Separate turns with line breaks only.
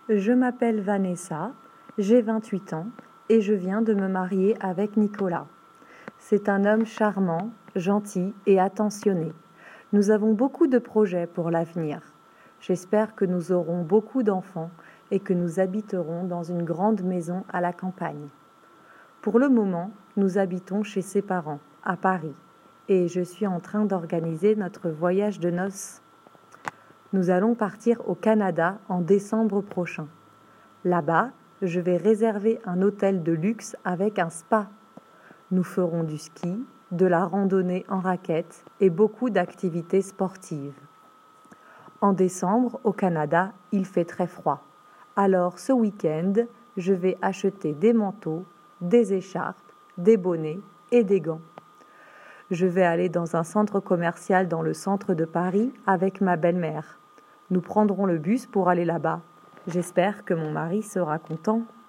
Je m'appelle Vanessa, j'ai 28 ans et je viens de me marier avec Nicolas. C'est un homme charmant, gentil et attentionné. Nous avons beaucoup de projets pour l'avenir. J'espère que nous aurons beaucoup d'enfants et que nous habiterons dans une grande maison à la campagne. Pour le moment, nous habitons chez ses parents, à Paris, et je suis en train d'organiser notre voyage de noces. Nous allons partir au Canada en décembre prochain. Là-bas, je vais réserver un hôtel de luxe avec un spa. Nous ferons du ski, de la randonnée en raquettes et beaucoup d'activités sportives. En décembre, au Canada, il fait très froid. Alors ce week-end, je vais acheter des manteaux, des écharpes, des bonnets et des gants. Je vais aller dans un centre commercial dans le centre de Paris avec ma belle-mère. Nous prendrons le bus pour aller là-bas. J'espère que mon mari sera content.